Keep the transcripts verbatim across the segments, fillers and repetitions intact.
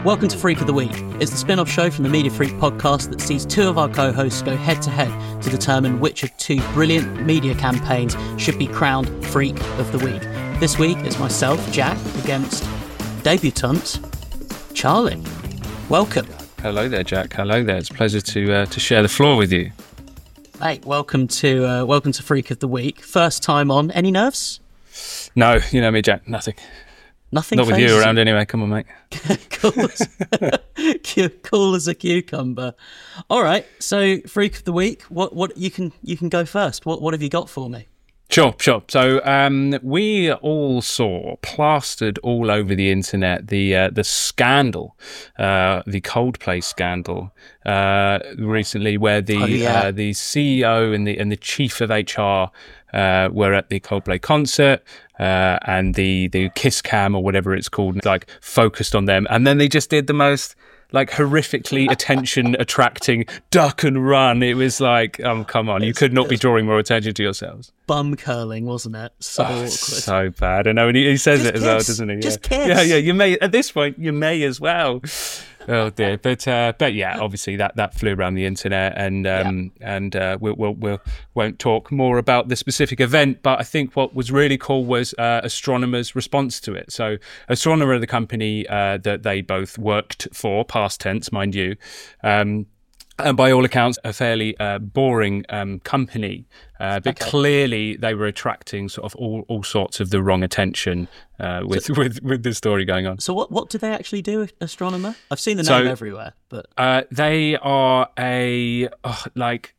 Welcome to Freak of the Week. It's the spin-off show from the Media Freak podcast that sees two of our co-hosts go head-to-head to determine which of two brilliant media campaigns should be crowned Freak of the Week. This week, it's myself, Jack, against debutant Charlie. Welcome. Hello there, Jack. Hello there. It's a pleasure to uh, to share the floor with you. Mate, welcome to uh, welcome to Freak of the Week. First time on. Any nerves? No, you know me, Jack. Nothing. Nothing. Not with you around anyway. Come on, mate. cool, as, cool as a cucumber. All right. So, Freak of the Week. What? What? You can you can go first. What? What have you got for me? Sure, sure. So um, we all saw plastered all over the internet the uh, the scandal, uh, the Coldplay scandal uh, recently, where the oh, yeah. uh, the C E O and the and the chief of H R uh, were at the Coldplay concert. Uh, and the, the kiss cam or whatever it's called, like focused on them. And then they just did the most like horrifically attention attracting duck and run. It was like, um, come on, you could not be drawing more attention to yourselves. Bum curling, wasn't it? So oh, awkward. So bad. I know. And he, he says just it as kiss. well, doesn't he? Just yeah. kiss. Yeah, yeah. You may, at this point, you may as well. Oh dear, but uh, but yeah, obviously that, that flew around the internet, and um, yeah. and uh, we'll, we'll we'll won't talk more about the specific event. But I think what was really cool was uh, Astronomer's response to it. So Astronomer, the company uh, that they both worked for, past tense, mind you. Um, And by all accounts, a fairly uh, boring um, company, uh, but okay. Clearly they were attracting sort of all, all sorts of the wrong attention uh, with, so, with with this story going on. So what what do they actually do, Astronomer? I've seen the so, name everywhere, but uh, they are a oh, like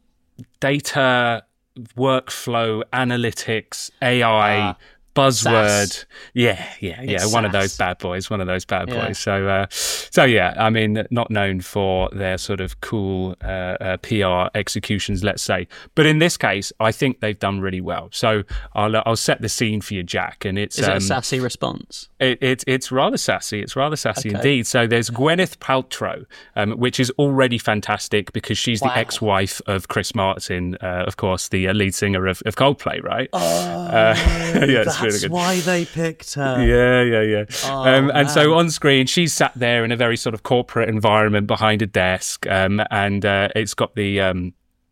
data workflow analytics A I. Uh. Buzzword, S. yeah, yeah, yeah. It's one S. of those bad boys, one of those bad yeah. boys. So, uh, so yeah. I mean, not known for their sort of cool uh, uh, P R executions, let's say. But in this case, I think they've done really well. So I'll I'll set the scene for you, Jack. And it's is it um, a sassy response? It, it it's rather sassy. It's rather sassy okay. indeed. So there's Gwyneth Paltrow, um, which is already fantastic because she's wow. the ex-wife of Chris Martin, uh, of course, the uh, lead singer of, of Coldplay, right? Oh, uh, yeah, it's that's why they picked her. Yeah, yeah, yeah. Oh, um, and man. so on screen, she's sat there in a very sort of corporate environment behind a desk, um, and uh, it's got the um,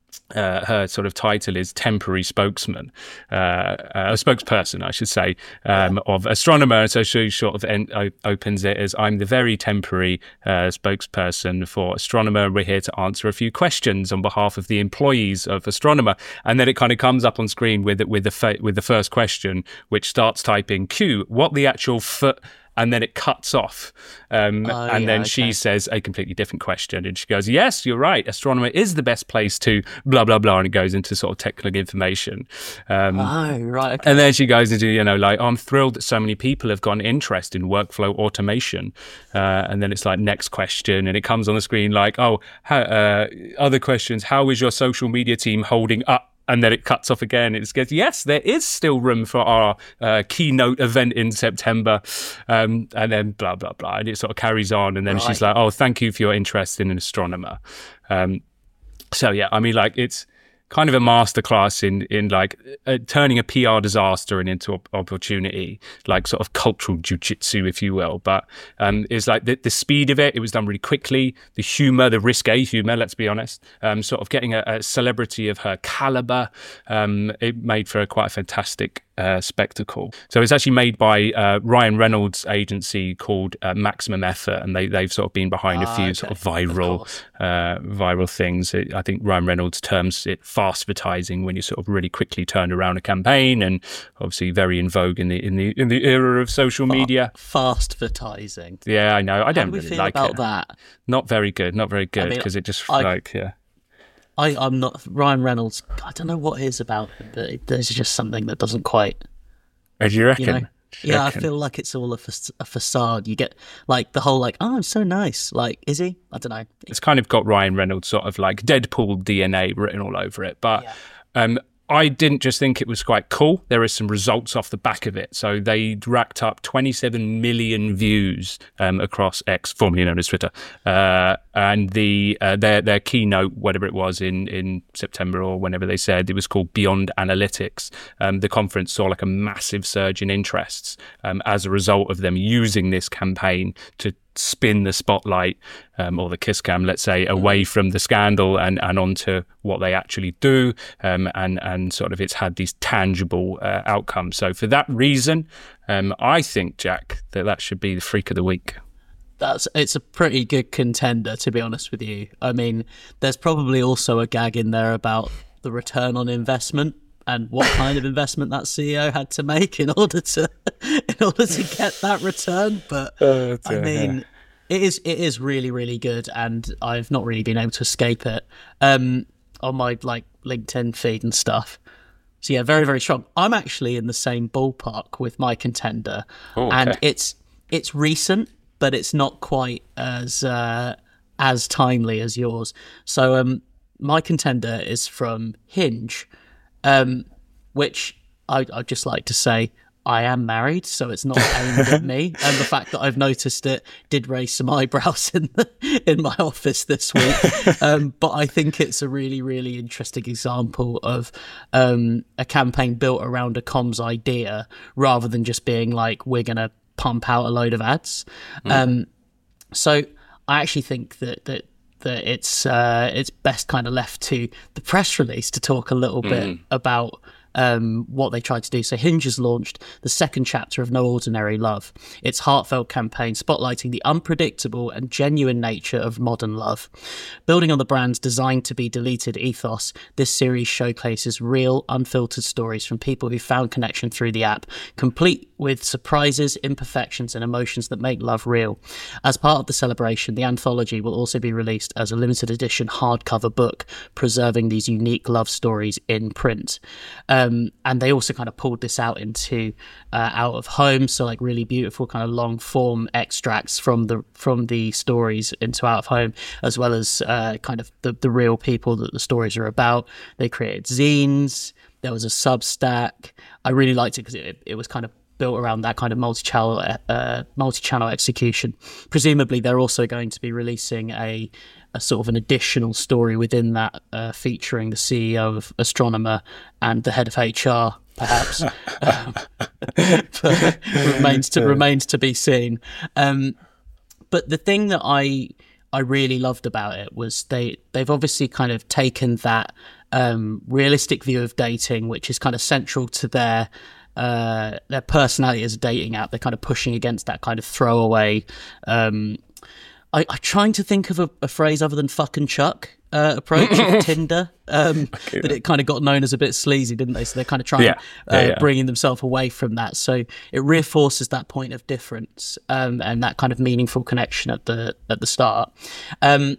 uh, her sort of title is temporary spokesman, uh, uh, a spokesperson, I should say, um, yeah. of Astronomer. So she sort of en- opens it as, I'm the very temporary uh, spokesperson for Astronomer. We're here to answer a few questions on behalf of the employees of Astronomer. And then it kind of comes up on screen with with the fa- with the first question, which starts typing Q, what the actual foot. And then it cuts off. Um, oh, and yeah, then okay. she says a completely different question. And she goes, yes, you're right. Astronomer is the best place to blah, blah, blah. And it goes into sort of technical information. Um, oh, right. Okay. And then she goes into, you know, like, oh, I'm thrilled that so many people have got an interest in workflow automation. Uh, and then it's like, next question. And it comes on the screen like, oh, how, uh, other questions. How is your social media team holding up? And then it cuts off again. It goes, yes, there is still room for our uh, keynote event in September. Um, and then blah, blah, blah. And it sort of carries on. And then right. she's like, oh, thank you for your interest in an astronomer. Um, so, yeah, I mean, like, it's kind of a masterclass in in like uh, turning a P R disaster and into op- opportunity, like sort of cultural jujitsu, if you will. But um, it's like the, the speed of it, it was done really quickly. The humor, the risque humor, let's be honest, um, sort of getting a, a celebrity of her caliber, um, it made for a quite a fantastic uh, spectacle. So it's actually made by uh, Ryan Reynolds' agency called uh, Maximum Effort, and they they've sort of been behind ah, a few okay. sort of viral of uh, viral things. It, I think Ryan Reynolds terms it fast-vertising when you sort of really quickly turn around a campaign, and obviously very in vogue in the in the in the era of social media. Fast-vertising. Yeah, I know. I How don't do we really feel like about it. that? Not very good. Not very good I mean, because it just I, like yeah. I, I'm not Ryan Reynolds. I don't know what it is about him, but it, there's just something that doesn't quite. Oh, do you reckon? You know? Do you yeah, reckon? I feel like it's all a, fa- a facade. You get like the whole like, oh, I'm so nice. Like, is he? I don't know. It's kind of got Ryan Reynolds sort of like Deadpool D N A written all over it, but. Yeah. Um, I didn't just think it was quite cool. There is some results off the back of it. So they racked up twenty-seven million views um, across X, formerly known as Twitter, uh, and the uh, their their keynote, whatever it was in, in September or whenever they said, it was called Beyond Analytics. Um, the conference saw like a massive surge in interests um, as a result of them using this campaign to spin the spotlight um, or the kiss cam, let's say, away from the scandal and, and onto what they actually do. Um, and, and sort of it's had these tangible uh, outcomes. So for that reason, um, I think, Jack, that that should be the Freak of the Week. That's it's a pretty good contender, to be honest with you. I mean, there's probably also a gag in there about the return on investment and what kind of investment that C E O had to make in order to in order to get that return. But uh, I mean, yeah. it is it is really really good, and I've not really been able to escape it um, on my like LinkedIn feed and stuff. So yeah, very very strong. I'm actually in the same ballpark with my contender, oh, okay. and it's it's recent, but it's not quite as uh, as timely as yours. So um, my contender is from Hinge. Um, which I, I'd just like to say I am married, so it's not aimed at me. And the fact that I've noticed it did raise some eyebrows in the, in my office this week. Um, but I think it's a really, really interesting example of um, a campaign built around a comms idea rather than just being like, we're going to pump out a load of ads. Mm. Um, so I actually think that that that it's uh, it's best kind of left to the press release to talk a little bit mm. about um, what they tried to do. So Hinge has launched the second chapter of No Ordinary Love. Its heartfelt campaign spotlighting the unpredictable and genuine nature of modern love. Building on the brand's designed to be deleted ethos, this series showcases real, unfiltered stories from people who found connection through the app, complete with surprises, imperfections, and emotions that make love real. As part of the celebration, the anthology will also be released as a limited edition hardcover book, preserving these unique love stories in print. Um, and they also kind of pulled this out into uh, out of home, so like really beautiful kind of long form extracts from the from the stories into out of home, as well as uh, kind of the, the real people that the stories are about. They created zines. There was a Substack. I really liked it because it, it was kind of built around that kind of multi-channel uh, multi-channel execution. Presumably, they're also going to be releasing a, a sort of an additional story within that, uh, featuring the C E O of Astronomer and the head of H R, perhaps. um, but remains to remains to be seen. Um, but the thing that I I really loved about it was they they've obviously kind of taken that um, realistic view of dating, which is kind of central to their uh their personality as a dating app. They're kind of pushing against that kind of throwaway um I, I'm trying to think of a, a phrase other than fuck and chuck uh approach of Tinder, um okay, that it kind of got known as a bit sleazy, didn't they? So they're kind of trying yeah. uh, yeah, yeah. bringing themselves away from that, so it reinforces that point of difference um and that kind of meaningful connection at the at the start. um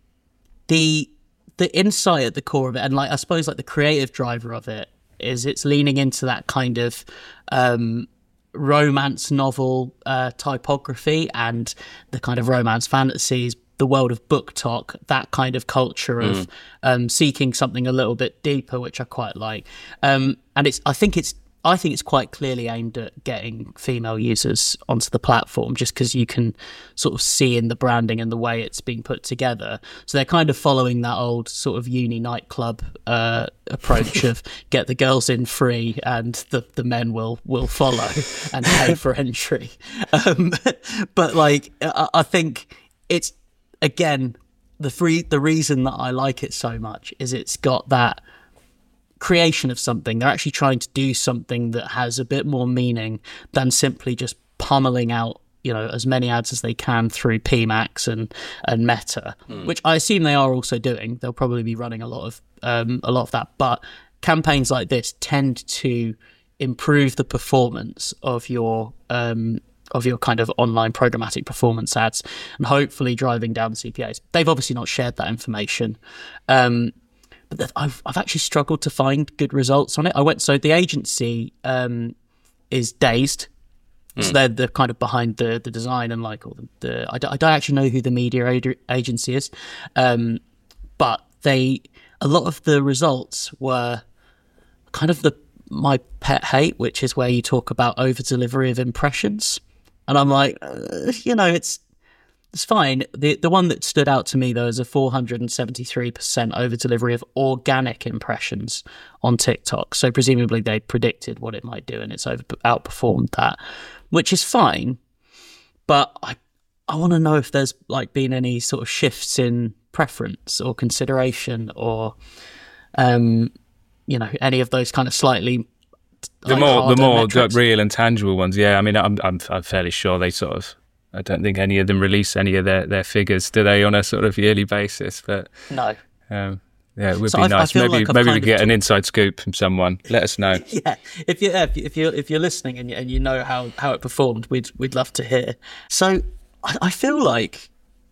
the the insight at the core of it, and like I suppose like the creative driver of it, is it's leaning into that kind of um, romance novel uh, typography and the kind of romance fantasies, the world of book talk, that kind of culture of mm. um, seeking something a little bit deeper, which I quite like. Um, and it's, I think it's, I think it's quite clearly aimed at getting female users onto the platform, just because you can sort of see in the branding and the way it's being put together. So they're kind of following that old sort of uni nightclub uh, approach of get the girls in free and the, the men will will follow and pay for entry. Um, but like, I, I think it's, again, the free the reason that I like it so much is it's got that creation of something. They're actually trying to do something that has a bit more meaning than simply just pummeling out, you know, as many ads as they can through P MAX and and Meta, mm. which I assume they are also doing. They'll probably be running a lot of um, a lot of that. But campaigns like this tend to improve the performance of your um, of your kind of online programmatic performance ads, and hopefully driving down the C P As. They've obviously not shared that information. Um, But I've I've actually struggled to find good results on it. I went so the agency um, is Dazed, mm. so they're the kind of behind the, the design and like all the, the I, don't, I don't actually know who the media ad- agency is, um, but they a lot of the results were kind of the my pet hate, which is where you talk about over delivery of impressions, and I'm like, uh, you know, it's. It's fine. The the one that stood out to me, though, is a four hundred seventy-three percent over delivery of organic impressions on TikTok. So presumably they predicted what it might do and it's over outperformed that, which is fine. But I I want to know if there's like been any sort of shifts in preference or consideration, or um, you know, any of those kind of slightly the like, more the more metrics. real and tangible ones. Yeah, I mean, I'm I'm I'm fairly sure they sort of. I don't think any of them release any of their, their figures, do they, on a sort of yearly basis? But no. Um, yeah, it would so be I, nice. I maybe like maybe we could get t- an inside scoop from someone. Let us know. Yeah, if you if you if you're, if you're listening and you, and you know how, how it performed, we'd we'd love to hear. So I, I feel like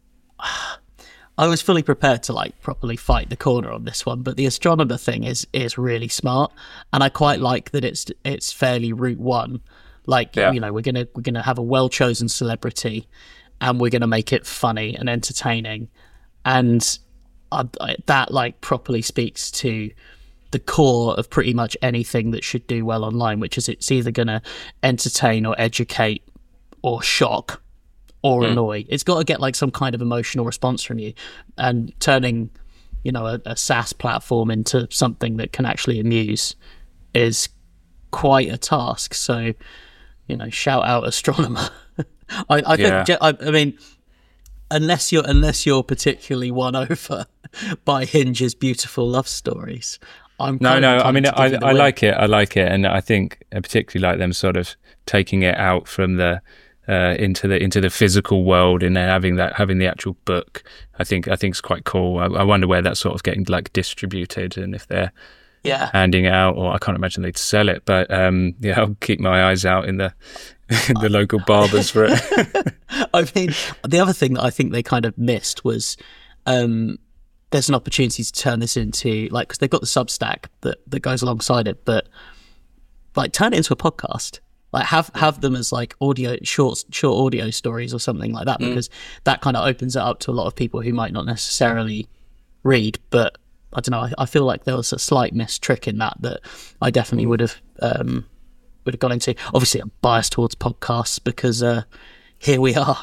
I was fully prepared to like properly fight the corner on this one, but the astronomer thing is is really smart, and I quite like that it's it's fairly route one. Like yeah. you know, we're gonna we're gonna have a well chosen celebrity, and we're gonna make it funny and entertaining, and. I, I, that like properly speaks to the core of pretty much anything that should do well online, which is it's either going to entertain or educate or shock or mm. annoy. It's got to get like some kind of emotional response from you, and turning, you know, a, a SaaS platform into something that can actually amuse is quite a task. So, you know, shout out Astronomer. I, I think, yeah. I, I mean, unless you're unless you're particularly won over by Hinge's beautiful love stories, I'm no, no. I mean, I, I win. like it. I like it, and I think I particularly like them sort of taking it out from the uh, into the into the physical world and then having that having the actual book. I think I think it's quite cool. I, I wonder where that's sort of getting like distributed, and if they're yeah handing it out, or I can't imagine they'd sell it. But um, yeah, I'll keep my eyes out in the. the local barbers for it. I mean, the other thing that I think they kind of missed was um, there's an opportunity to turn this into, like, because they've got the Substack that, that goes alongside it, but like turn it into a podcast. Like have have them as like audio, short short audio stories or something like that, mm. because that kind of opens it up to a lot of people who might not necessarily read, but I don't know, I, I feel like there was a slight missed trick in that that I definitely would have um, would have gone into. Obviously, I'm biased towards podcasts because uh, here we are.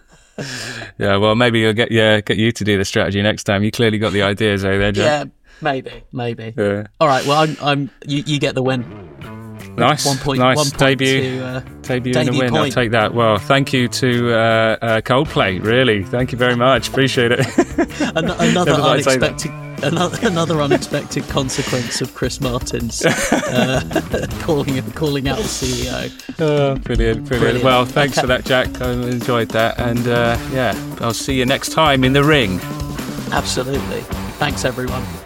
Yeah, well, maybe you'll get yeah get you to do the strategy next time. You clearly got the ideas, eh? There, Jack? Yeah, maybe, maybe. Yeah. All right. Well, I'm, I'm. You, you get the win. Nice, one point, nice one point debut, to, uh, debut, debut in a win. point. I'll take that. Well, thank you to uh, uh, Coldplay. Really, thank you very much. Appreciate it. An- another unexpected, another, another unexpected consequence of Chris Martin's uh, calling calling out the C E O. Oh, brilliant, brilliant, brilliant. Well, thanks okay. for that, Jack. I enjoyed that, and uh, yeah, I'll see you next time in the ring. Absolutely. Thanks, everyone.